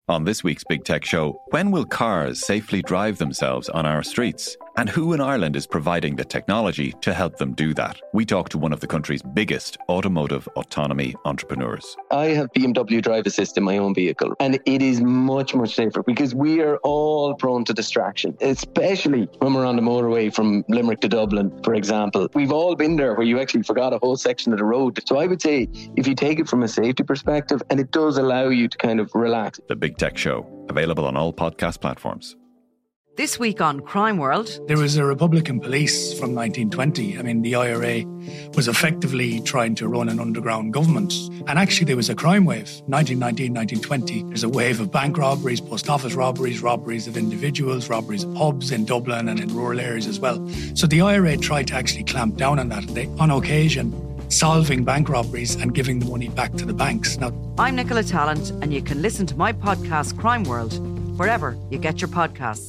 On this week's Big Tech Show, when will cars safely drive themselves on our streets? And who in Ireland is providing the technology to help them do that? We talk to one of the country's biggest automotive autonomy entrepreneurs. I have BMW Drive Assist in my own vehicle, and it is much, much safer because we are all prone to distraction, especially when we're on the motorway from Limerick to Dublin, for example. We've all been there where you actually forgot a whole section of the road. So I would say if you take it from a safety perspective, and it does allow you to kind of relax. The Big Tech Show, available on all podcast platforms. This week on Crime World. There was a Republican police from 1920. I mean, the IRA was effectively trying to run an underground government. And actually, there was a crime wave. 1919, 1920. There's a wave of bank robberies, post office robberies, robberies of individuals, robberies of pubs in Dublin and in rural areas as well. So the IRA tried to actually clamp down on that. They, on occasion, solving bank robberies and giving the money back to the banks. Now, I'm Nicola Tallant, and you can listen to my podcast, Crime World, wherever you get your podcasts.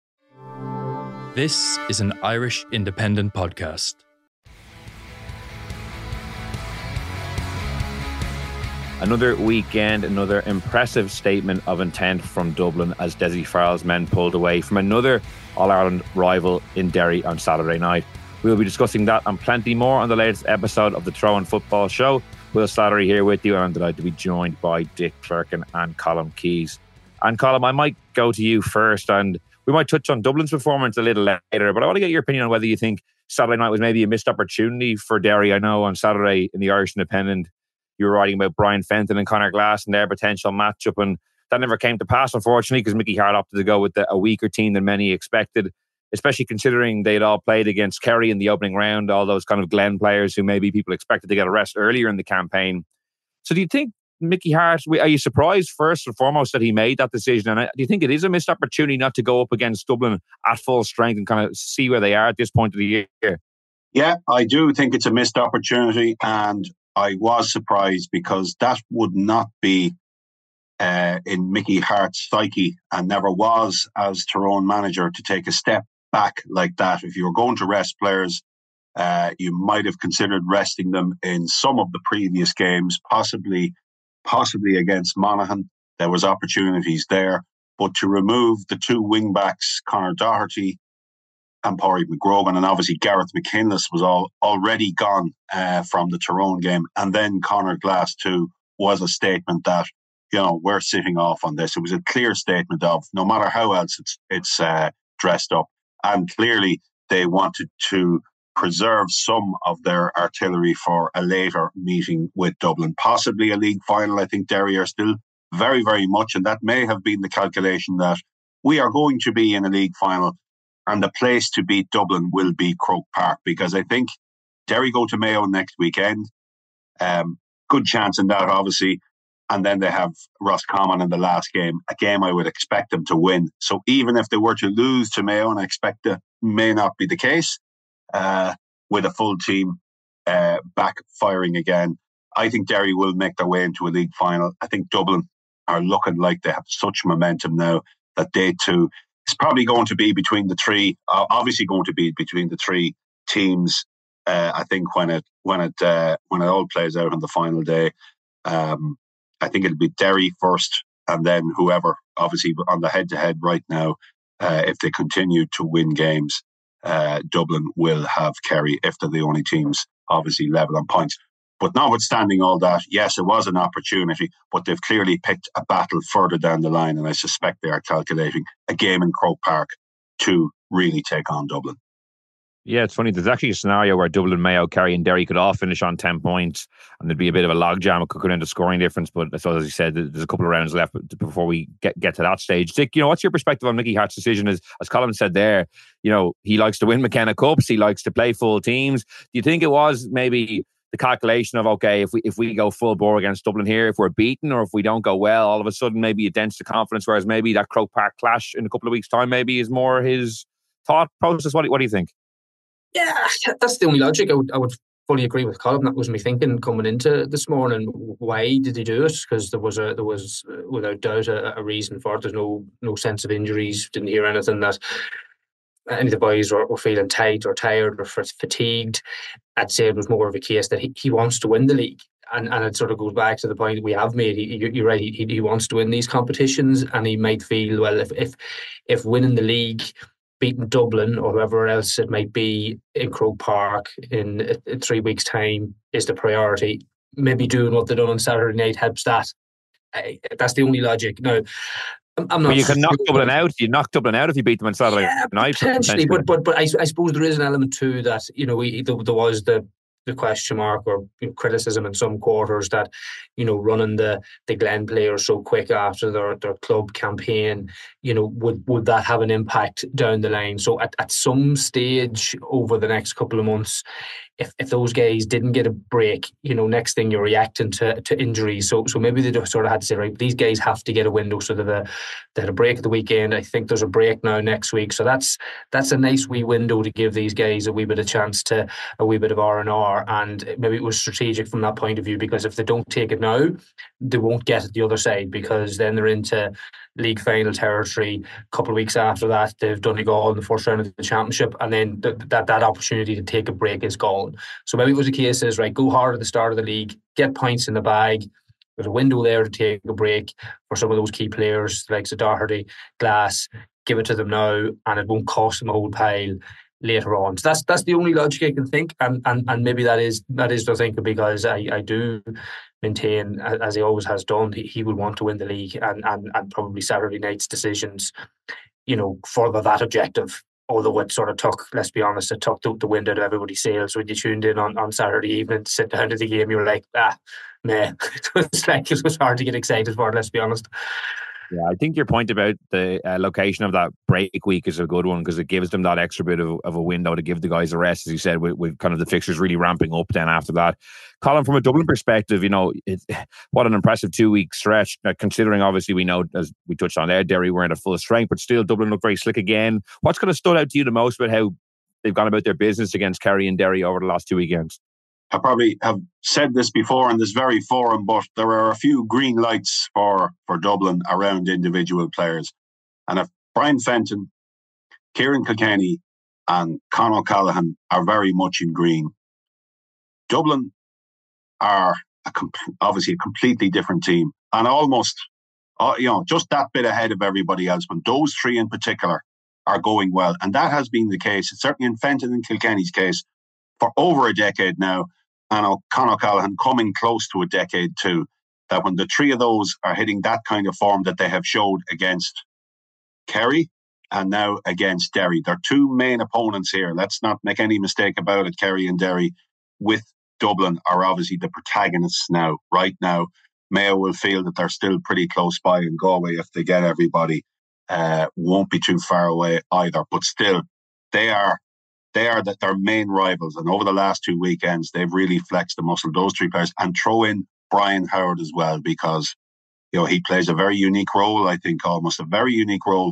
This is an Irish independent podcast. Another weekend, another impressive statement of intent from Dublin as Dessie Farrell's men pulled away from another All-Ireland rival in Derry on Saturday night. We'll be discussing that and plenty more on the latest episode of the Throw-In Football Show. Will Slattery here with you, and I'm delighted to be joined by Dick Clerkin and Colm Keys. And Colm, I might go to you first, and we might touch on Dublin's performance a little later, but I want to get your opinion on whether you think Saturday night was maybe a missed opportunity for Derry. I know on Saturday in the Irish Independent, you were writing about Brian Fenton and Conor Glass and their potential matchup, and that never came to pass, unfortunately, because Mickey Hart opted to go with a weaker team than many expected, especially considering they'd all played against Kerry in the opening round, all those kind of Glen players who maybe people expected to get a rest earlier in the campaign. So do you think Mickey Hart, are you surprised first and foremost that he made that decision? And do you think it is a missed opportunity not to go up against Dublin at full strength and kind of see where they are at this point of the year? Yeah, I do think it's a missed opportunity, and I was surprised because that would not be in Mickey Hart's psyche, and never was as Tyrone manager, to take a step back like that. If you were going to rest players, you might have considered resting them in some of the previous games, possibly against Monaghan. There was opportunities there, but to remove the two wing backs, Conor Doherty and Pádraig McGrogan, and obviously Gareth McKinless was already gone from the Tyrone game, and then Conor Glass too, was a statement that, you know, we're sitting off on this. It was a clear statement of no matter how else it's dressed up, and clearly they wanted to preserve some of their artillery for a later meeting with Dublin, possibly a league final. I think Derry are still very, very much, and that may have been the calculation, that we are going to be in a league final and the place to beat Dublin will be Croke Park, because I think Derry go to Mayo next weekend. Good chance in that, obviously. And then they have Roscommon in the last game, a game I would expect them to win. So even if they were to lose to Mayo, and I expect that may not be the case, with a full team back firing again, I think Derry will make their way into a league final. I think Dublin are looking like they have such momentum now that they too, it's probably going to be between the three, obviously going to be between the three teams. I think when it all plays out on the final day, I think it'll be Derry first, and then whoever, obviously on the head-to-head right now, if they continue to win games, Dublin will have Kerry if they're the only teams obviously level on points. But notwithstanding all that, yes, it was an opportunity, but they've clearly picked a battle further down the line, and I suspect they are calculating a game in Croke Park to really take on Dublin. Yeah, it's funny. There's actually a scenario where Dublin, Mayo, Kerry and Derry could all finish on 10 points, and there'd be a bit of a logjam. It could go into scoring difference, but I suppose, as you said, there's a couple of rounds left before we get to that stage. Dick, what's your perspective on Mickey Hart's decision? As Colm said there, he likes to win McKenna Cups. He likes to play full teams. Do you think it was maybe the calculation of, okay, if we go full bore against Dublin here, if we're beaten or if we don't go well, all of a sudden maybe it dents the confidence, whereas maybe that Croke Park clash in a couple of weeks' time maybe is more his thought process? What do you think? Yeah, that's the only logic. I would fully agree with Colm. That was me thinking coming into this morning. Why did he do it? Because there was without doubt a reason for it. There's no sense of injuries. Didn't hear anything that any of the boys were feeling tight or tired or fatigued. I'd say it was more of a case that he wants to win the league. and it sort of goes back to the point that we have made. You're right. He wants to win these competitions, and he might feel, well, if winning the league, beating Dublin or whoever else it might be in Croke Park in 3 weeks' time is the priority, maybe doing what they done on Saturday night helps that. That's the only logic. Now, I'm not. But you can knock Dublin out. You knock Dublin out if you beat them on Saturday night. Potentially, but I suppose there is an element too that, you know, there was the question mark or criticism in some quarters that, you know, running the Glen players so quick after their club campaign, you know, would that have an impact down the line? So at some stage over the next couple of months, if those guys didn't get a break, you know, next thing you're reacting to injuries. So maybe they just sort of had to say, right, these guys have to get a window. So they had a break at the weekend. I think there's a break now next week. So that's a nice wee window to give these guys a wee bit of chance to a wee bit of R&R. And maybe it was strategic from that point of view, because if they don't take it now, they won't get it the other side, because then they're into league final territory. A couple of weeks after that, they've Donegal in the first round of the championship, and then that opportunity to take a break is gone. So maybe it was a case is, right, go hard at the start of the league, get points in the bag. There's a window there to take a break for some of those key players like Doherty, Glass. Give it to them now, and it won't cost them a whole pile later on. So that's the only logic I can think, and maybe that is their thinking, because I do maintain, as he always has done, he would want to win the league, and probably Saturday night's decisions, you know, further that objective. Although it sort of took, let's be honest, it took the wind out of everybody's sails when you tuned in on Saturday evening to sit down to the game. You were like, meh. It was hard to get excited for it, let's be honest. Yeah, I think your point about the location of that break week is a good one, because it gives them that extra bit of a window to give the guys a rest, as you said, with kind of the fixtures really ramping up then after that. Colin, from a Dublin perspective, you know, what an impressive 2-week stretch, considering obviously we know, as we touched on there, Derry weren't at full strength, but still Dublin looked very slick again. What's kind of stood out to you the most about how they've gone about their business against Kerry and Derry over the last 2 weekends? I probably have said this before in this very forum, but there are a few green lights for Dublin around individual players. And if Brian Fenton, Kieran Kilkenny and Con O'Callaghan are very much in green, Dublin are obviously a completely different team, and almost just that bit ahead of everybody else. But those three in particular are going well. And that has been the case, certainly in Fenton and Kilkenny's case, for over a decade now. And Con O'Callaghan coming close to a decade too, that when the three of those are hitting that kind of form that they have showed against Kerry and now against Derry, their two main opponents here, let's not make any mistake about it, Kerry and Derry, with Dublin, are obviously the protagonists now. Right now, Mayo will feel that they're still pretty close by, and Galway, if they get everybody, won't be too far away either. But still, they are their main rivals, and over the last 2 weekends they've really flexed the muscle, those three players, and throw in Brian Howard as well, because he plays a very unique role, I think almost a very unique role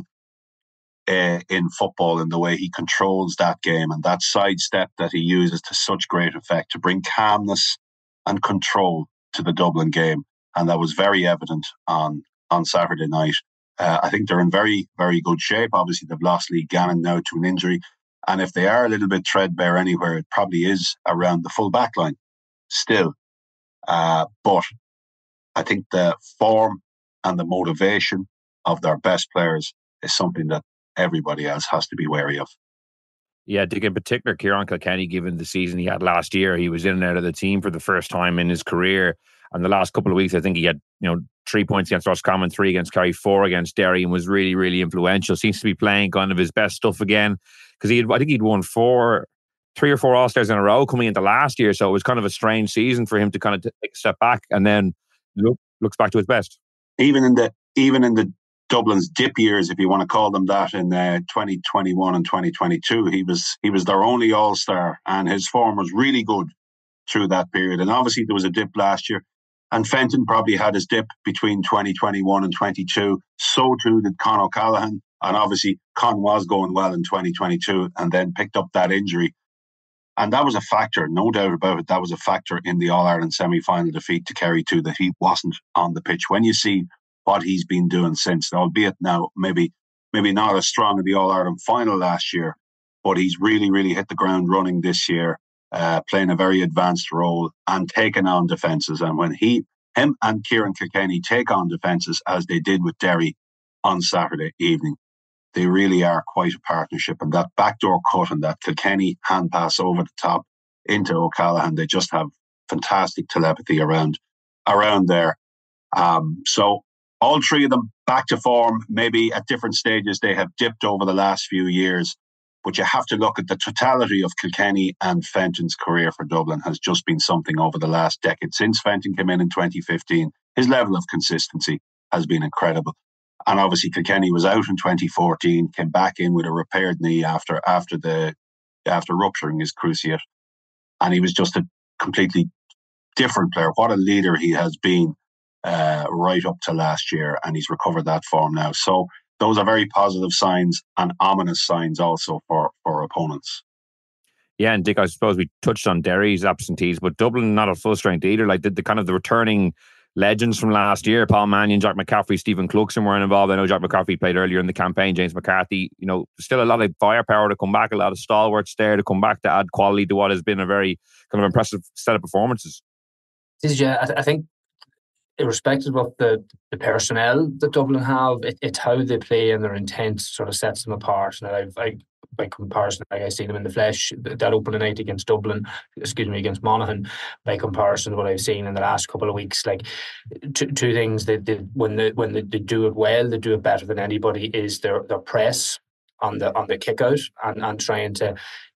in football, in the way he controls that game and that sidestep that he uses to such great effect to bring calmness and control to the Dublin game, and that was very evident on Saturday night. I think they're in very, very good shape. Obviously they've lost Lee Gannon now to an injury, and if they are a little bit threadbare anywhere, it probably is around the full back line still. But I think the form and the motivation of their best players is something that everybody else has to be wary of. Yeah, Dick, in particular, Kieran Kilkenny, given the season he had last year, he was in and out of the team for the first time in his career. And the last couple of weeks, I think he had 3 points against Roscommon, 3 against Kerry, 4 against Derry, and was really, really influential. Seems to be playing kind of his best stuff again, because I think he'd won 3 or 4 All-Stars in a row coming into last year. So it was kind of a strange season for him to kind of take a step back, and then looks back to his best. Even in the Dublin's dip years, if you want to call them that, in 2021 and 2022, he was their only All-Star, and his form was really good through that period. And obviously there was a dip last year, and Fenton probably had his dip between 2021 and 22. So too did Con O'Callaghan, and obviously Con was going well in 2022 and then picked up that injury. And that was a factor, no doubt about it. That was a factor in the All-Ireland semi-final defeat to Kerry too, that he wasn't on the pitch. When you see what he's been doing since, albeit now maybe not as strong in the All-Ireland final last year, but he's really, really hit the ground running this year. playing a very advanced role and taking on defences. And when him and Kieran Kilkenny take on defences, as they did with Derry on Saturday evening, they really are quite a partnership. And that backdoor cut and that Kilkenny hand pass over the top into O'Callaghan, they just have fantastic telepathy around there. So all three of them back to form, maybe at different stages. They have dipped over the last few years, but you have to look at the totality of Kilkenny and Fenton's career for Dublin has just been something over the last decade. Since Fenton came in 2015, his level of consistency has been incredible. And obviously Kilkenny was out in 2014, came back in with a repaired knee after rupturing his cruciate. And he was just a completely different player. What a leader he has been right up to last year, and he's recovered that form now. So those are very positive signs and ominous signs also for opponents. Yeah, and Dick, I suppose we touched on Derry's absentees, but Dublin not at full strength either. Like the kind of the returning legends from last year, Paul Mannion, Jack McCaffrey, Stephen Cluxon were involved. I know Jack McCaffrey played earlier in the campaign, James McCarthy. You know, still a lot of firepower to come back, a lot of stalwarts there to come back to add quality to what has been a very kind of impressive set of performances. Yeah, I think irrespective of the personnel that Dublin have, it's how they play and their intent sort of sets them apart. And by comparison, like I seen them in the flesh that opening night against against Monaghan. By comparison, what I've seen in the last couple of weeks, like two things that when they do it well, they do it better than anybody. Is their press on the kick out and trying to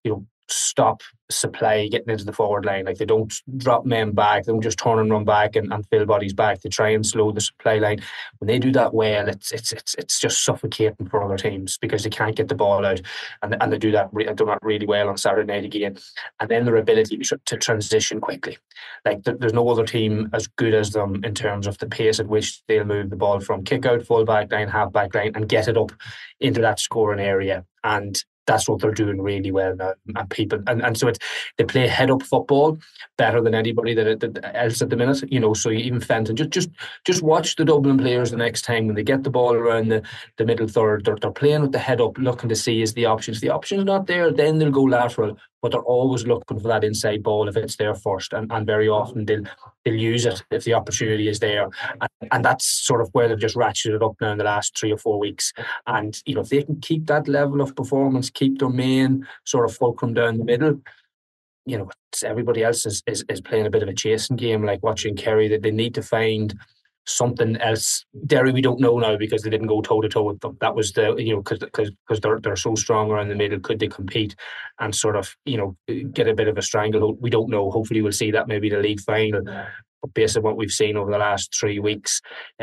stop supply getting into the forward line. Like they don't drop men back, they don't just turn and run back and fill bodies back. They try and slow the supply line. When they do that well, it's just suffocating for other teams because they can't get the ball out, and they do that really well on Saturday night again. And then their ability to transition quickly. Like there's no other team as good as them in terms of the pace at which they'll move the ball from kick out, full back line, half back line, and get it up into that scoring area. And that's what they're doing really well now, and so they play head up football better than anybody else at the minute. So even Fenton, just watch the Dublin players the next time when they get the ball around the middle third. They're playing with the head up, looking to see is the options. If the option's not there, then they'll go lateral. But they're always looking for that inside ball if it's there first, and very often they'll use it if the opportunity is there, and that's sort of where they've just ratcheted it up now in the last 3 or 4 weeks. And if they can keep that level of performance, keep their main sort of fulcrum down the middle, everybody else is playing a bit of a chasing game, like watching Kerry. That they need to find something else. Derry, we don't know now because they didn't go toe to toe with them. That was because they're so strong around the middle. Could they compete and sort of get a bit of a stranglehold? We don't know. Hopefully, we'll see that maybe the league final. But based on what we've seen over the last 3 weeks,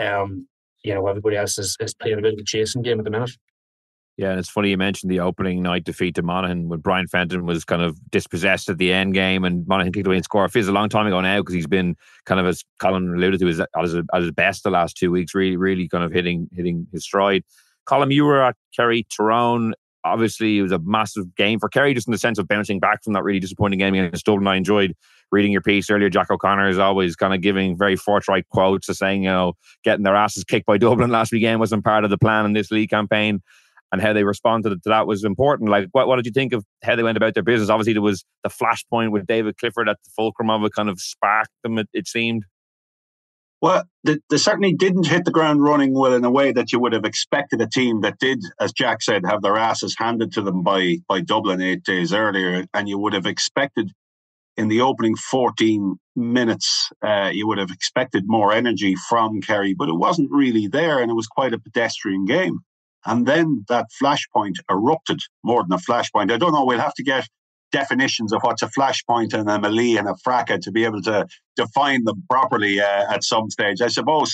everybody else is playing a bit of a chasing game at the minute. Yeah, and it's funny you mentioned the opening night defeat to Monaghan when Brian Fenton was kind of dispossessed at the end game and Monaghan kicked away and scored. It feels a long time ago now because he's been kind of, as Colin alluded to, at his best the last 2 weeks, really kind of hitting his stride. Colin, you were at Kerry Tyrone. Obviously, it was a massive game for Kerry, just in the sense of bouncing back from that really disappointing game against Dublin. I enjoyed reading your piece earlier. Jack O'Connor is always kind of giving very forthright quotes of saying, getting their asses kicked by Dublin last weekend wasn't part of the plan in this league campaign. And how they responded to that was important. Like, what did you think of how they went about their business? Obviously, there was the flashpoint with David Clifford at the fulcrum of it, kind of sparked them, it seemed. Well, they certainly didn't hit the ground running well in a way that you would have expected a team that did, as Jack said, have their asses handed to them by Dublin 8 days earlier. And you would have expected in the opening 14 minutes, you would have expected more energy from Kerry, but it wasn't really there, and it was quite a pedestrian game. And then that flashpoint erupted, more than a flashpoint. I don't know, we'll have to get definitions of what's a flashpoint and a melee and a fracas to be able to define them properly at some stage. I suppose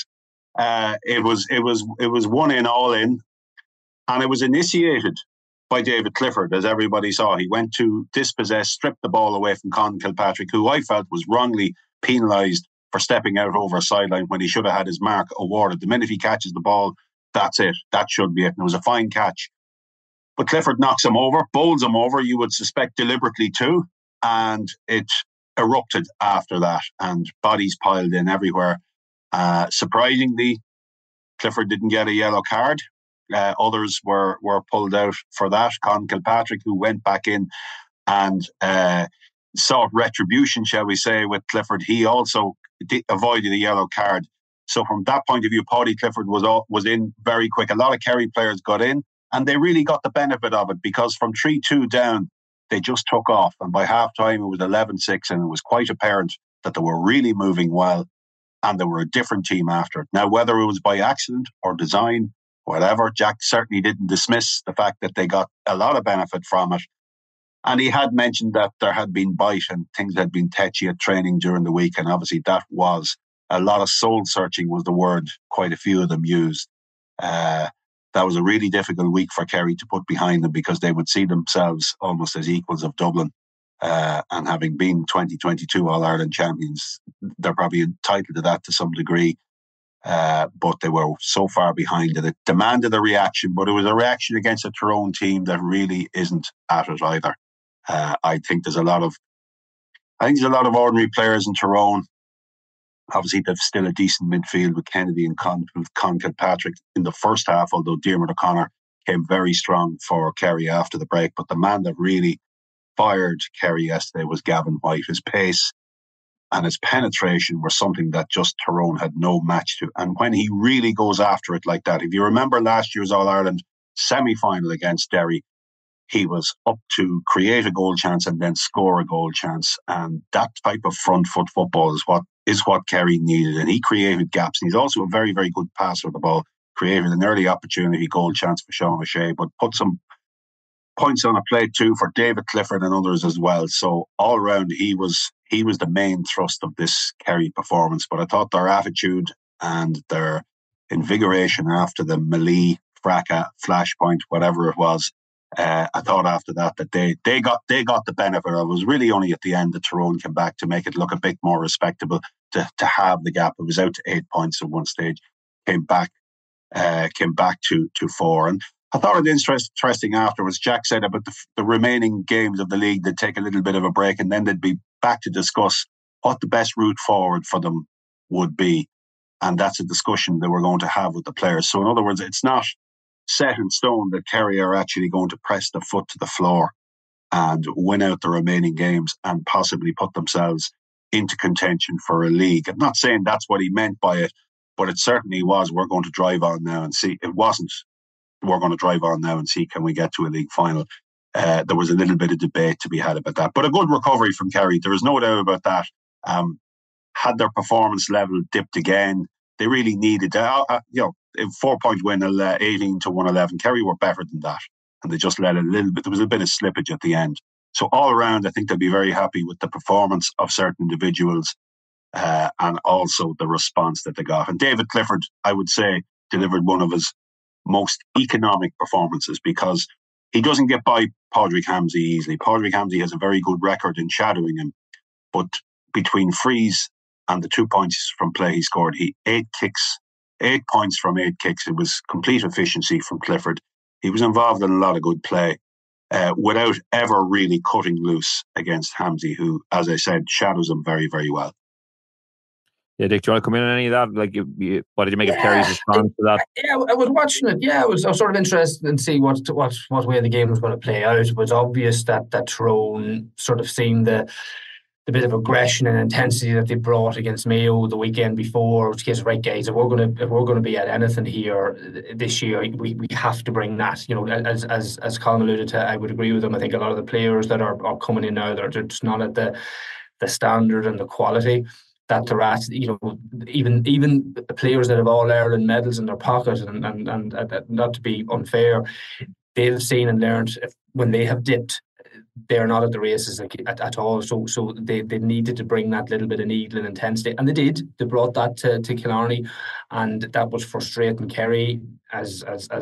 it was one in, all in, and it was initiated by David Clifford, as everybody saw. He went to dispossess, strip the ball away from Con Kilpatrick, who I felt was wrongly penalised for stepping out over a sideline when he should have had his mark awarded. The minute he catches the ball, that's it. That should be it. And it was a fine catch. But Clifford knocks him over, bowls him over, you would suspect deliberately too. And it erupted after that, and bodies piled in everywhere. Surprisingly, Clifford didn't get a yellow card. Others were pulled out for that. Con Kilpatrick, who went back in and sought retribution, shall we say, with Clifford. He also avoided a yellow card. So from that point of view, Paudie Clifford was in very quick. A lot of Kerry players got in, and they really got the benefit of it, because from 3-2 down, they just took off. And by half-time, it was 11-6, and it was quite apparent that they were really moving well, and they were a different team after it. Now, whether it was by accident or design, whatever, Jack certainly didn't dismiss the fact that they got a lot of benefit from it. And he had mentioned that there had been bite and things had been tetchy at training during the week. And obviously that was a lot of soul searching was the word quite a few of them used. That was a really difficult week for Kerry to put behind them, because they would see themselves almost as equals of Dublin. And having been 2022 All-Ireland champions, they're probably entitled to that to some degree. But they were so far behind that it demanded a reaction. But it was a reaction against a Tyrone team that really isn't at it either. I think there's a lot of ordinary players in Tyrone. Obviously, they've still a decent midfield with Kennedy and Con Kilpatrick in the first half, although Diarmuid O'Connor came very strong for Kerry after the break. But the man that really fired Kerry yesterday was Gavin White. His pace and his penetration were something that just Tyrone had no match to. And when he really goes after it like that, if you remember last year's All-Ireland semi-final against Derry, he was up to create a goal chance and then score a goal chance. And that type of front foot football is what Kerry needed. And he created gaps. And he's also a very, very good passer of the ball. Created an early opportunity goal chance for Sean O'Shea, but put some points on a plate too for David Clifford and others as well. So all around, he was the main thrust of this Kerry performance. But I thought their attitude and their invigoration after the Melee, Fracas, Flashpoint, whatever it was, I thought after that they got the benefit of it. It was really only at the end that Tyrone came back to make it look a bit more respectable, to have the gap. It was out to 8 points at one stage, came back to 4. And I thought it interesting afterwards. Jack said about the remaining games of the league, they'd take a little bit of a break and then they'd be back to discuss what the best route forward for them would be. And that's a discussion that we're going to have with the players. So in other words, it's not set in stone that Kerry are actually going to press the foot to the floor and win out the remaining games and possibly put themselves into contention for a league. I'm not saying that's what he meant by it, but it certainly was, we're going to drive on now and see. It wasn't, we're going to drive on now and see, can we get to a league final? There was a little bit of debate to be had about that. But a good recovery from Kerry, there is no doubt about that. Had their performance level dipped again, they really needed, a 4-point win, 18 to 111. Kerry were better than that. And they just let a little bit, there was a bit of slippage at the end. So all around, I think they'll be very happy with the performance of certain individuals and also the response that they got. And David Clifford, I would say, delivered one of his most economic performances, because he doesn't get by Padraig Hamsey easily. Padraig Hamsey has a very good record in shadowing him, but between frees and the 2 points from play he scored, 8 points from 8 kicks. It was complete efficiency from Clifford. He was involved in a lot of good play without ever really cutting loose against Hamsey, who, as I said, shadows him very, very well. Yeah, Dick, do you want to come in on any of that? Like, what did you make of Kerry's response to that? Yeah, I was watching it. Yeah, I was sort of interested in see what way the game was going to play out. It was obvious that Tyrone sort of seen the bit of aggression and intensity that they brought against Mayo the weekend before, which gives right, guys, if we're going to be at anything here this year, we have to bring that. You know, as Colin alluded to, I would agree with him. I think a lot of the players that are coming in now, they're just not at the standard and the quality that they're at. You know, even the players that have All-Ireland medals in their pocket, and not to be unfair, they've seen and learned when they have dipped, they're not at the races at all. So they needed to bring that little bit of needle and intensity, and they did. They brought that to Killarney, and that was frustrating Kerry. As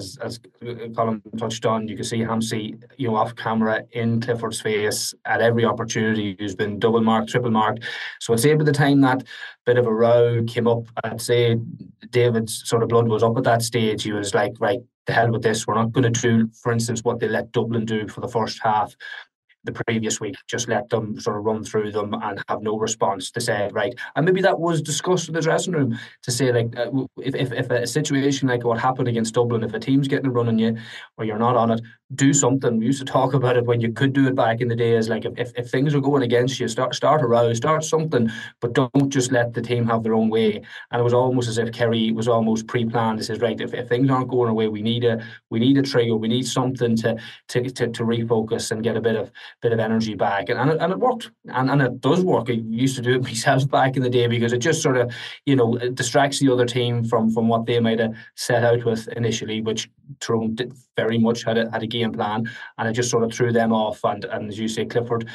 Colin touched on, you can see Hamsey, off camera in Clifford's face at every opportunity, who's been double marked, triple marked. So I'd say by the time that bit of a row came up, I'd say David's sort of blood was up at that stage. He was like, right, the hell with this. We're not going to do, for instance, what they let Dublin do for the first half. the previous week, just let them sort of run through them and have no response to say, right. And maybe that was discussed in the dressing room to say, like, if a situation like what happened against Dublin, if a team's getting a run on you or you're not on it, do something. We used to talk about it when you could do it back in the day, as like, if things are going against you, start a row, start something, but don't just let the team have their own way. And it was almost as if Kerry was almost pre-planned. It says, right, if things aren't going our way, we need a trigger, we need something to refocus and get a bit of energy back, and it worked, and it does work. I used to do it myself back in the day, because it just sort of, it distracts the other team from what they might have set out with initially, which Tyrone very much had a game plan, and it just sort of threw them off. And as you say, Clifford,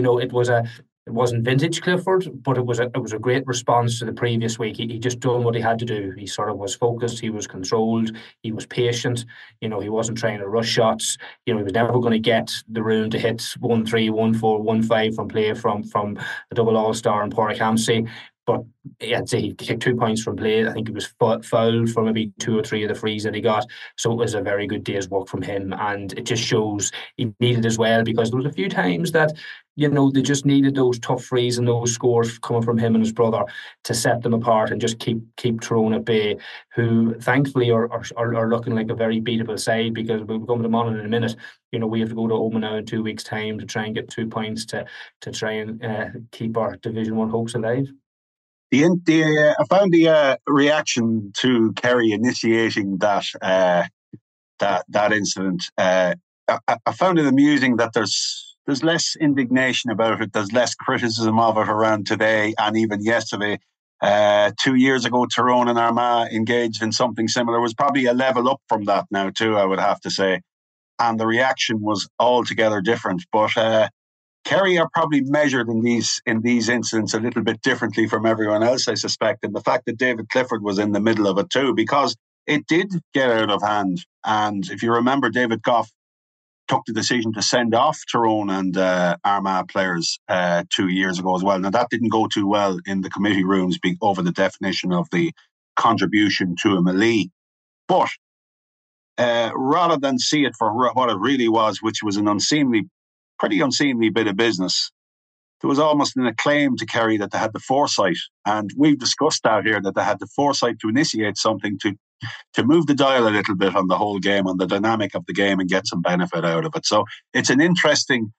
it wasn't vintage Clifford, but it was a great response to the previous week. He just done what he had to do. He sort of was focused, he was controlled, he was patient. He wasn't trying to rush shots. He was never going to get the room to hit 1-3, 1-4, 1-5 from play from a double all-star in Pádraig Hamsey. But I'd say he kicked 2 points from play. I think he was fouled for maybe 2 or 3 of the frees that he got. So it was a very good day's work from him. And it just shows he needed as well, because there was a few times that, they just needed those tough frees and those scores coming from him and his brother to set them apart and just keep Tyrone at bay, who thankfully are looking like a very beatable side, because we'll come to them on in a minute. We have to go to Omagh now in 2 weeks' time to try and get 2 points to try and keep our Division 1 hopes alive. I found the reaction to Kerry initiating that incident. I found it amusing that there's less indignation about it. There's less criticism of it around today and even yesterday. 2 years ago, Tyrone and Armagh engaged in something similar. It was probably a level up from that now too, I would have to say. And the reaction was altogether different. But Kerry are probably measured in these incidents a little bit differently from everyone else, I suspect. And the fact that David Clifford was in the middle of it too, because it did get out of hand. And if you remember, David Goff took the decision to send off Tyrone and Armagh players 2 years ago as well. Now, that didn't go too well in the committee rooms over the definition of the contribution to a melee. But rather than see it for what it really was, which was an pretty unseemly bit of business, there was almost an acclaim to Kerry that they had the foresight. And we've discussed that here, that they had the foresight to initiate something to move the dial a little bit on the whole game, on the dynamic of the game, and get some benefit out of it. So it's an interesting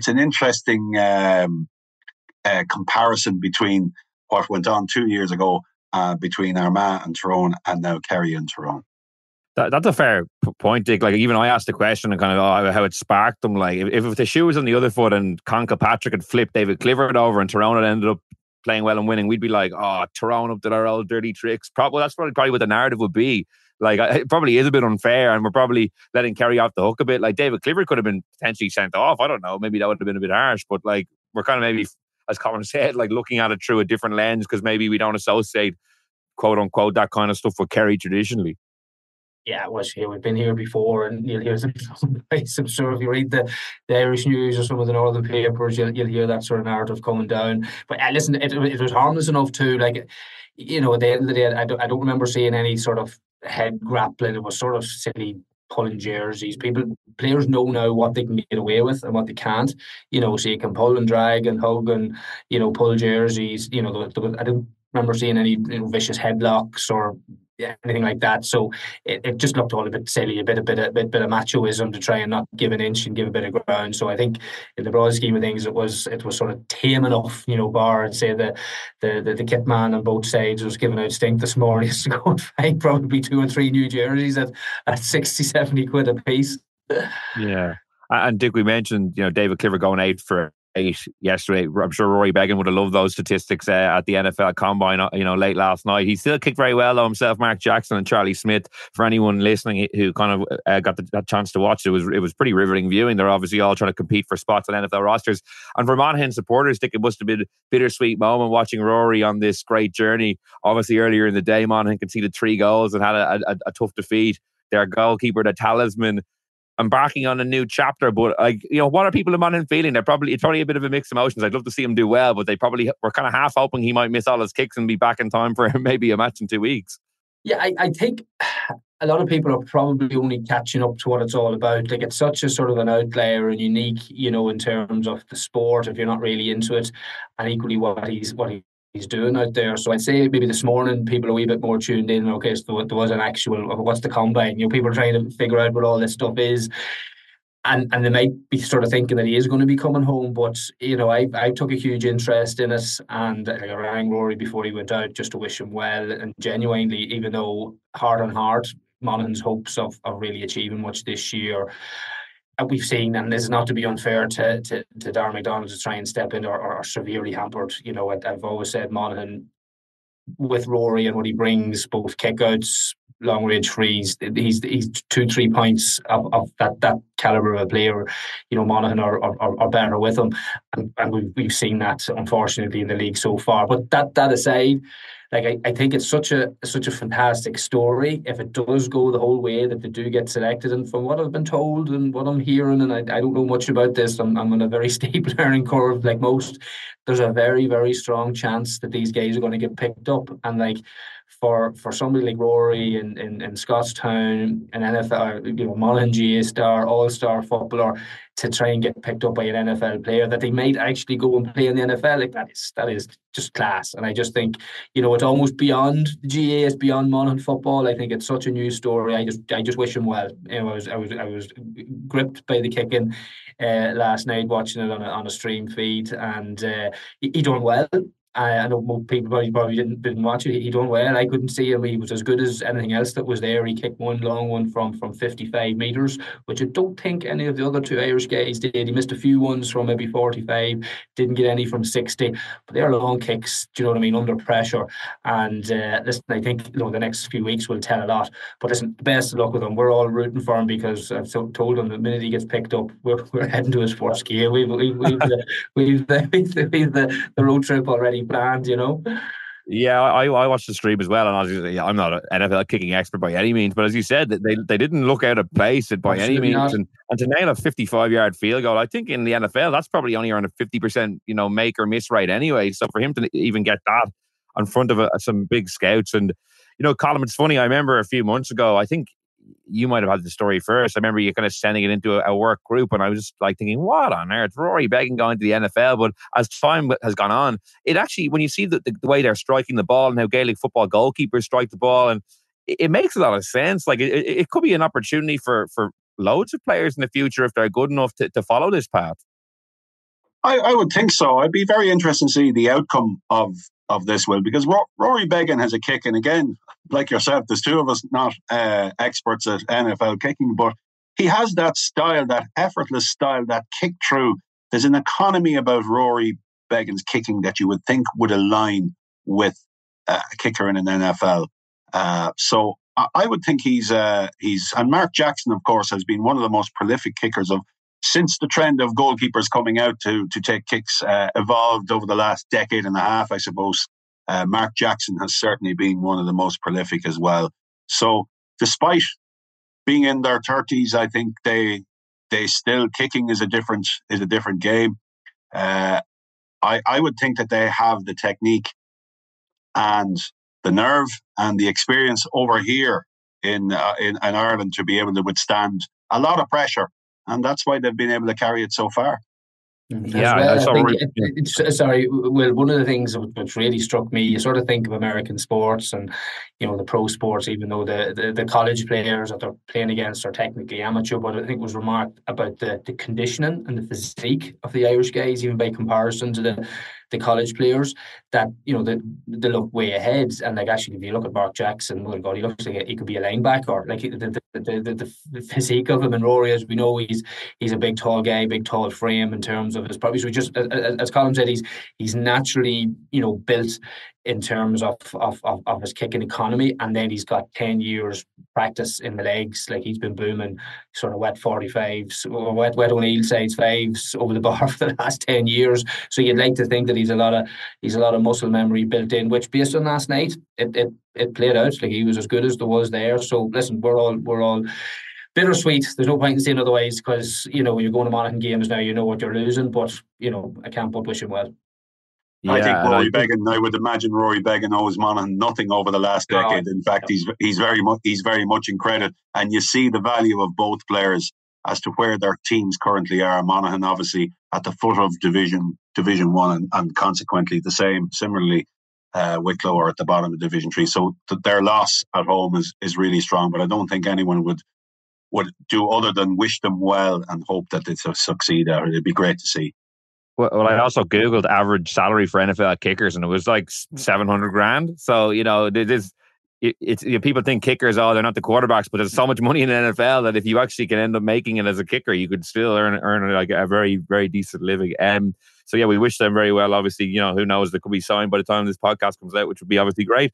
comparison between what went on 2 years ago between Armagh and Tyrone, and now Kerry and Tyrone. That's a fair point, Dick. Like, even I asked the question and kind of how it sparked them. Like, if the shoe was on the other foot and Con Kilpatrick had flipped David Clifford over and Tyrone had ended up playing well and winning, we'd be like, oh, Tyrone up to their old dirty tricks. That's probably what the narrative would be. Like, it probably is a bit unfair, and we're probably letting Kerry off the hook a bit. Like, David Clifford could have been potentially sent off. I don't know. Maybe that would have been a bit harsh, but like, we're kind of maybe, as Colin said, like looking at it through a different lens, because maybe we don't associate, quote unquote, that kind of stuff with Kerry traditionally. Yeah, it was here. We've been here before, and you'll hear some I'm sure if you read the Irish News or some of the northern papers, you'll hear that sort of narrative coming down. But listen, it was harmless enough too. Like, at the end of the day, I don't remember seeing any sort of head grappling. It was sort of silly pulling jerseys. Players know now what they can get away with and what they can't. So you can pull and drag and hug and pull jerseys. I don't remember seeing any vicious headlocks or anything like that. So it just looked all a bit silly, a bit of machoism to try and not give an inch and give a bit of ground. So I think in the broad scheme of things, it was sort of tame enough. Bar and say the kit man on both sides was giving out stink this morning to go and find probably 2 or 3 new jerseys at 60-70 quid a piece. Yeah. And Dick, we mentioned David Clifford going out for 8 yesterday. I'm sure Rory Beggan would have loved those statistics at the NFL Combine, late last night. He still kicked very well though himself. Mark Jackson and Charlie Smith. For anyone listening who kind of got that chance to watch it, it was pretty riveting viewing. They're obviously all trying to compete for spots on NFL rosters. And for Monaghan supporters, Dick, it must have been a bittersweet moment watching Rory on this great journey. Obviously, earlier in the day, Monaghan conceded 3 goals and had a tough defeat. Their goalkeeper, the talisman, embarking on a new chapter. But what are people in Monaghan feeling? It's probably a bit of a mixed emotions. I'd love to see him do well, but they probably were kind of half hoping he might miss all his kicks and be back in time for maybe a match in 2 weeks. Yeah, I think a lot of people are probably only catching up to what it's all about. Like, it's such a sort of an outlier and unique, in terms of the sport, if you're not really into it, and equally what he's doing out there. So I'd say maybe this morning people are a wee bit more tuned in. Okay, so there was an actual, what's the combine? People are trying to figure out what all this stuff is. And they might be sort of thinking that he is going to be coming home, but I took a huge interest in it, and I rang Rory before he went out just to wish him well. And genuinely, even though heart on heart, Monaghan's hopes of really achieving much this year, we've seen, and this is not to be unfair to Darren McDonald to try and step in, or severely hampered. I've always said Monaghan, with Rory and what he brings, both kickouts, long range frees, he's 2-3 points of that caliber of a player. Monaghan are better with him, and we've seen that unfortunately in the league so far. But that aside, like, I think it's such a fantastic story if it does go the whole way that they do get selected. And from what I've been told and what I'm hearing, and I don't know much about this, I'm on a very steep learning curve like most. There's a very, very strong chance that these guys are going to get picked up. And like, for somebody like Rory in Scottstown, an NFL, Monaghan GA star, all-star footballer, to try and get picked up by an NFL player that they might actually go and play in the NFL, like, that is just class. And I just think, it's almost beyond the GA, it's beyond Monaghan football. I think it's such a new story. I just wish him well. I was gripped by the kicking last night, watching it on a stream feed, and he done well. I know most people probably didn't watch it. He done well. I couldn't see him. He was as good as anything else that was there. He kicked one long one from 55 metres, which I don't think any of the other two Irish guys did. He missed a few ones from maybe 45, didn't get any from 60. But they're long kicks, do you know what I mean, under pressure. And listen, I think the next few weeks will tell a lot. But listen, best of luck with him. We're all rooting for him, because I've told him the minute he gets picked up, we're heading to his first gear. We've the road trip already planned. Yeah, I watched the stream as well, and I'm not an NFL kicking expert by any means, but as you said, they didn't look out of place by any means, and to nail a 55-yard field goal, I think in the NFL that's probably only around a 50% make or miss rate anyway. So for him to even get that in front of some big scouts, and Colin, it's funny. I remember a few months ago, I think you might have had the story first. I remember you kind of sending it into a work group, and I was just like thinking, what on earth? Rory Beggan going to the NFL. But as time has gone on, it actually, when you see the way they're striking the ball and how Gaelic football goalkeepers strike the ball, and it makes a lot of sense. Like, it could be an opportunity for loads of players in the future if they're good enough to follow this path. I would think so. I'd be very interested to see the outcome of this, Will, because Rory Beggan has a kick, and again, like yourself, there's two of us not experts at NFL kicking, but he has that style, that effortless style, that kick through. There's an economy about Rory Beggan's kicking that you would think would align with a kicker in an NFL. So I would think he's and Mark Jackson, of course, has been one of the most prolific kickers since the trend of goalkeepers coming out to take kicks evolved over the last decade and a half, I suppose. Mark Jackson has certainly been one of the most prolific as well. So despite being in their 30s, I think they still, kicking is a different game. I would think that they have the technique and the nerve and the experience over here in Ireland to be able to withstand a lot of pressure. And that's why they've been able to carry it so far. Yeah, well, I think sorry, Will, one of the things which really struck me, you sort of think of American sports and the pro sports, even though the college players that they're playing against are technically amateur, but I think it was remarked about the conditioning and the physique of the Irish guys, even by comparison to the college players, that they look way ahead. And like, actually, if you look at Mark Jackson, oh God, he looks like he could be a linebacker. Like, the physique of him, and Rory, as we know, he's a big tall guy, big tall frame in terms of his probably. So just as Colin said, he's naturally built in terms of his kicking economy, and then he's got 10 years practice in the legs. Like, he's been booming sort of wet 45s or wet O'Neill size 5s over the bar for the last 10 years. So you'd like to think that he's a lot of muscle memory built in, which based on last night, it played out. Like, he was as good as there was there. So listen, we're all bittersweet. There's no point in saying otherwise, because when you're going to Monaghan games now, you know what you're losing, but I can't but wish him well. I think Yeah, Rory Beggan. I would imagine Rory Beggan owes Monaghan nothing over the last decade. In fact, he's very much in credit, and you see the value of both players as to where their teams currently are. Monaghan obviously at the foot of Division 1, and consequently similarly Wicklow are at the bottom of Division 3. So their loss at home is really strong. But I don't think anyone would do other than wish them well and hope that they succeed at it. It'd be great to see. Well, I also Googled average salary for NFL kickers, and it was like 700 grand. So, people think kickers, they're not the quarterbacks, but there's so much money in the NFL that if you actually can end up making it as a kicker, you could still earn like a very, very decent living. So yeah, we wish them very well. Obviously, who knows, they could be signed by the time this podcast comes out, which would be obviously great.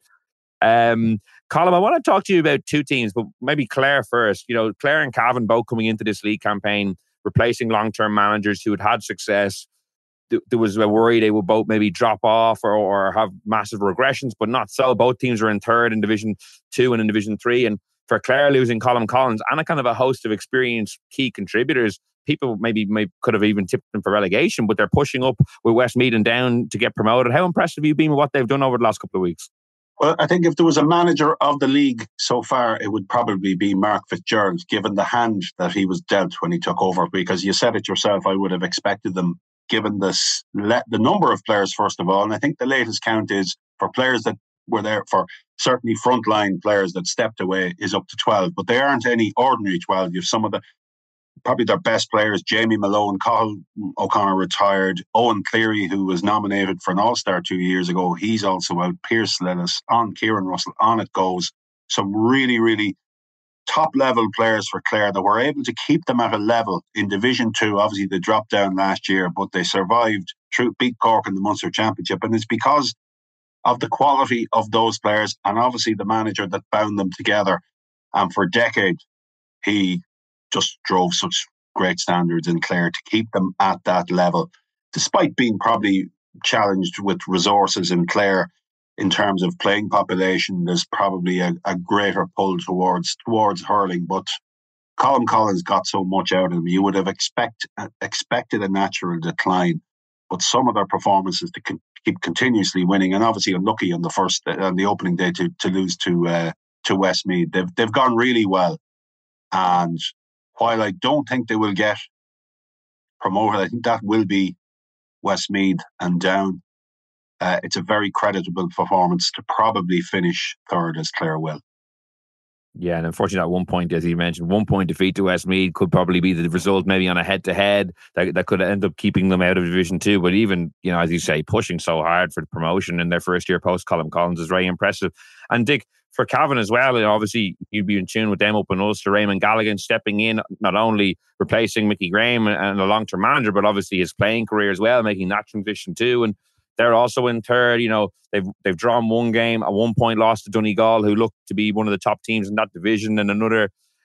Colm, I want to talk to you about two teams, but maybe Clare first. Clare and Cavan both coming into this league campaign, replacing long-term managers who had success. There was a worry they would both maybe drop off or have massive regressions, but not so. Both teams were in third in Division 2 and in Division 3. And for Clare losing Colm Collins and a kind of a host of experienced key contributors, people maybe could have even tipped them for relegation, but they're pushing up with Westmeath and Down to get promoted. How impressed have you been with what they've done over the last couple of weeks? Well, I think if there was a manager of the league so far, it would probably be Mark Fitzgerald, given the hand that he was dealt when he took over, because you said it yourself, I would have expected them, given the number of players, first of all. And I think the latest count is for players that were there, for certainly frontline players that stepped away, is up to 12. But they aren't any ordinary 12. You have some of probably their best players: Jamie Malone, Cathal O'Connor retired, Owen Cleary, who was nominated for an All-Star 2 years ago, he's also out, Pierce Lillis, on Kieran Russell, on it goes. Some really, really top-level players for Clare that were able to keep them at a level in Division 2. Obviously, they dropped down last year, but they survived, beat Cork in the Munster Championship, and it's because of the quality of those players and obviously the manager that bound them together. And for a decade, he just drove such great standards in Clare to keep them at that level, despite being probably challenged with resources in Clare in terms of playing population. There's probably a greater pull towards hurling, but Colm Collins got so much out of him. You would have expected a natural decline, but some of their performances to keep continuously winning, and obviously unlucky on the opening day to lose to Westmeath. They've gone really well, and while I don't think they will get promoted, I think that will be Westmeath and Down. It's a very creditable performance to probably finish third, as Clare will. Yeah, and unfortunately, at one point, as you mentioned, 1 point defeat to Westmeath could probably be the result, maybe on a head-to-head that could end up keeping them out of Division 2. But even, as you say, pushing so hard for the promotion in their first year post Colm Collins is very impressive. And Dick, for Cavan as well, obviously you'd be in tune with them up in Ulster. Raymond Galligan stepping in, not only replacing Mickey Graham and a long-term manager, but obviously his playing career as well, making that transition too. And they're also in third. They've drawn one game, a 1 point loss to Donegal, who looked to be one of the top teams in that division, and another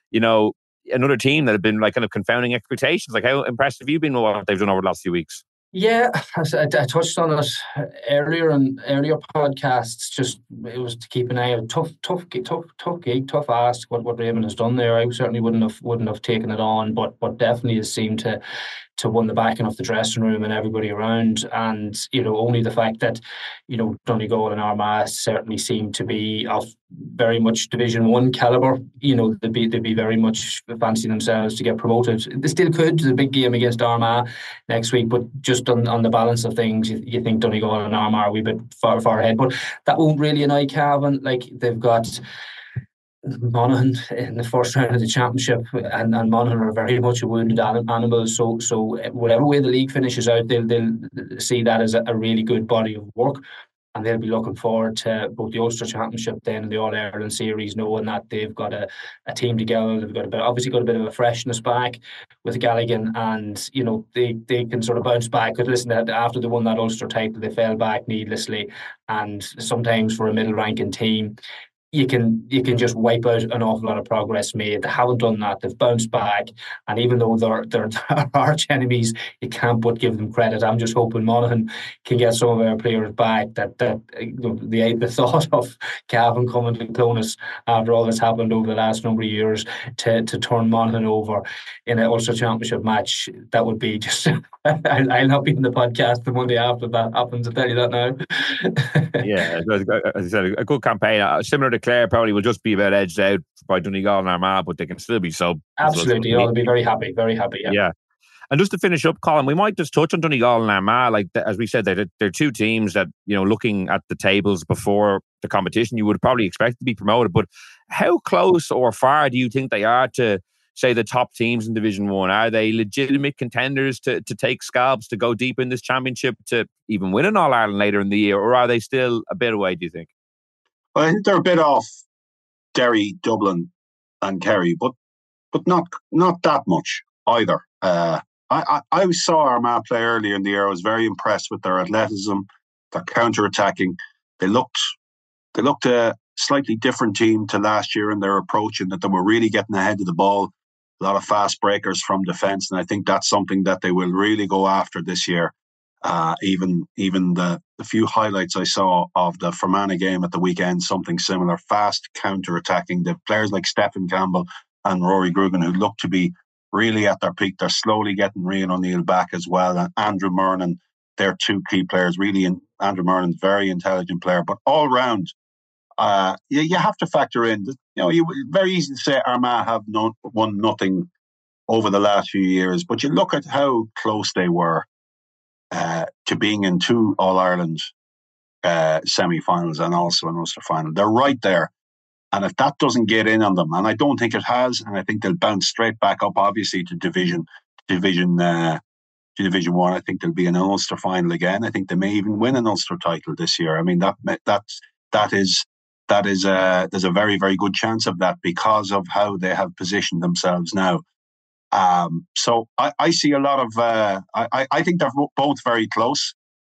team that have been like kind of confounding expectations. Like, how impressed have you been with what they've done over the last few weeks? Yeah, I touched on it earlier podcasts. Just it was to keep an eye out. Tough gig, tough ask. What Raymond has done there, I certainly wouldn't have taken it on. But definitely has seemed to won the backing of the dressing room and everybody around. And only the fact that Donegal and Armagh certainly seem to be of very much Division 1 calibre. They'd be very much fancying themselves to get promoted. They still could. There's a big game against Armagh next week, but just on the balance of things, you think Donegal and Armagh are a wee bit far ahead. But that won't really annoy Cavan. Like, they've got Monaghan in the first round of the championship, and Monaghan are very much a wounded animal. So whatever way the league finishes out, they'll see that as a really good body of work, and they'll be looking forward to both the Ulster Championship then and the All Ireland Series, knowing that they've got a team together. They've got obviously got a bit of a freshness back with Galligan, and they can sort of bounce back. Because listen, after they won that Ulster title, they fell back needlessly, and sometimes for a middle ranking team, you can just wipe out an awful lot of progress made. They haven't done that. They've bounced back, and even though they're arch enemies, you can't but give them credit. I'm just hoping Monaghan can get some of our players back. The thought of Cavan coming to Clonus after all that's happened over the last number of years to turn Monaghan over in an Ulster Championship match, that would be just. I'll not be in the podcast the Monday after that happens. I'll tell you that now. Yeah, as I said, a good campaign. Similar to Clare, probably will just be about edged out by Donegal and Armagh, but they can still be sub. Absolutely, they'll be very happy. Yeah. And just to finish up, Colin, we might just touch on Donegal and Armagh. Like as we said, they're two teams that, looking at the tables before the competition, you would probably expect to be promoted. But how close or far do you think they are to, say, the top teams in Division 1? Are they legitimate contenders to take scalps, to go deep in this championship, to even win an All-Ireland later in the year? Or are they still a bit away, do you think? Well, I think they're a bit off Derry, Dublin and Kerry, but not that much either. I saw Armagh play earlier in the year. I was very impressed with their athleticism, their counter-attacking. They looked a slightly different team to last year in their approach, in that they were really getting ahead of the ball. A lot of fast breakers from defence, and I think that's something that they will really go after this year. Even the few highlights I saw of the Fermanagh game at the weekend, something similar, fast counter-attacking. The players like Stephen Campbell and Rory Grugan, who look to be really at their peak, they're slowly getting Rian O'Neill back as well, and Andrew Murnan, they're two key players. Really, Andrew Murnan's very intelligent player, but all round, you have to factor in. Very easy to say Armagh have won nothing over the last few years, but you look at how close they were to being in two All-Ireland semi-finals and also an Ulster final. They're right there. And if that doesn't get in on them, and I don't think it has, and I think they'll bounce straight back up, obviously, to Division 1. I think they'll be in an Ulster final again. I think they may even win an Ulster title this year. I mean, there's a very, very good chance of that because of how they have positioned themselves now. So I see a lot of. I think they're both very close.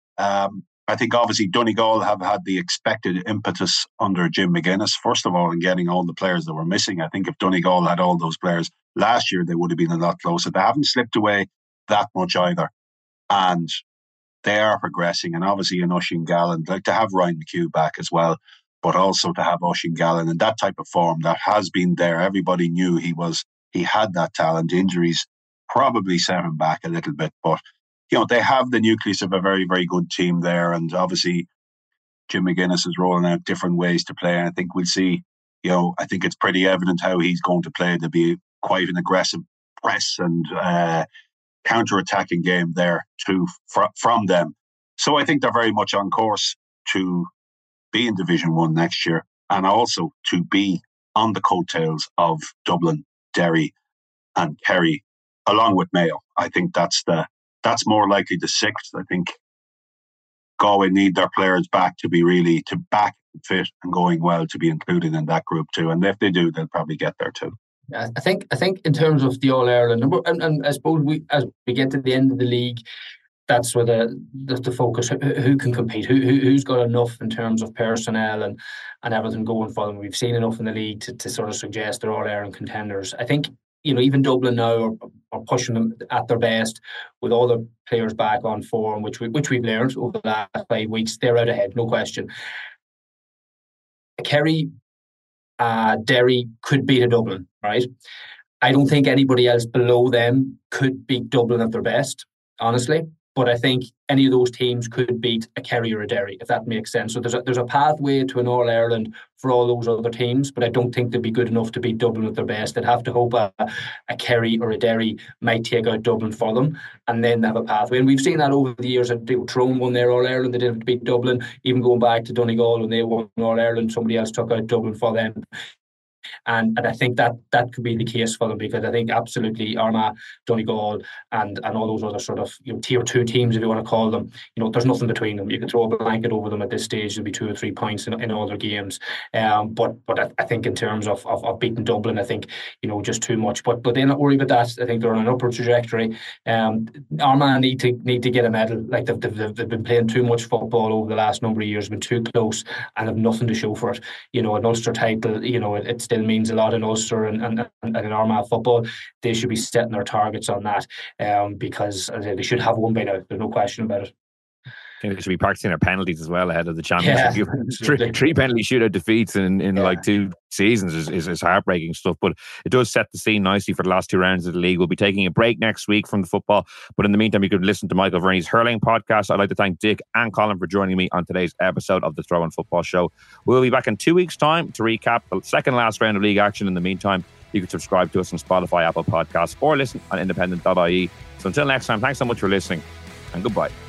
I think obviously Donegal have had the expected impetus under Jim McGuinness, first of all, in getting all the players that were missing. I think if Donegal had all those players last year, they would have been a lot closer. They haven't slipped away that much either. And they are progressing. And obviously in Oisín Gallen, like to have Ryan McHugh back as well, but also to have Oisín Gallen in that type of form that has been there. Everybody knew he had that talent. Injuries probably set him back a little bit, but they have the nucleus of a very, very good team there. And obviously, Jim McGuinness is rolling out different ways to play. And I think we'll see, I think it's pretty evident how he's going to play. There'll be quite an aggressive press and counter-attacking game there too from them. So I think they're very much on course to be in Division 1 next year, and also to be on the coattails of Dublin, Derry and Kerry, along with Mayo. I think that's more likely the sixth. I think Galway need their players back to be really back fit and going well to be included in that group too. And if they do, they'll probably get there too. Yeah, I think in terms of the All-Ireland, and I suppose as we get to the end of the league, that's where the focus, who can compete, who's got enough in terms of personnel and everything going for them. We've seen enough in the league to sort of suggest they're All-Ireland contenders. I think, even Dublin now are pushing them at their best with all the players back on form, which we've learned over the last 5 weeks. They're out ahead, no question. Kerry, Derry could beat a Dublin, right? I don't think anybody else below them could beat Dublin at their best, honestly. But I think any of those teams could beat a Kerry or a Derry, if that makes sense. So there's a pathway to an All-Ireland for all those other teams, but I don't think they'd be good enough to beat Dublin at their best. They'd have to hope a Kerry or a Derry might take out Dublin for them, and then they have a pathway. And we've seen that over the years. Tyrone won their All-Ireland. They didn't have to beat Dublin. Even going back to Donegal, when they won All-Ireland, somebody else took out Dublin for them. And I think that could be the case for them, because I think absolutely Armagh, Donegal, and all those other sort of tier 2 teams, if you want to call them, there's nothing between them. You can throw a blanket over them at this stage. There'll be 2 or 3 points in all their games. But I think in terms of beating Dublin, I think just too much. But they're not worried about that. I think they're on an upward trajectory. Armagh need to get a medal. Like they've been playing too much football over the last number of years, been too close, and have nothing to show for it. An Ulster title, it still means a lot in Ulster and in Armagh football. They should be setting their targets on that, because they should have one by now. There's no question about it. I think they should be practicing their penalties as well ahead of the championship. Yeah, three penalty shootout defeats in like 2 seasons is heartbreaking stuff. But it does set the scene nicely for the last 2 rounds of the league. We'll be taking a break next week from the football, but in the meantime, you could listen to Michael Verney's Hurling podcast. I'd like to thank Dick and Colin for joining me on today's episode of the Throw In Football Show. We'll be back in 2 weeks' time to recap the second last round of league action. In the meantime, you can subscribe to us on Spotify, Apple Podcasts, or listen on independent.ie. So until next time, thanks so much for listening, and goodbye.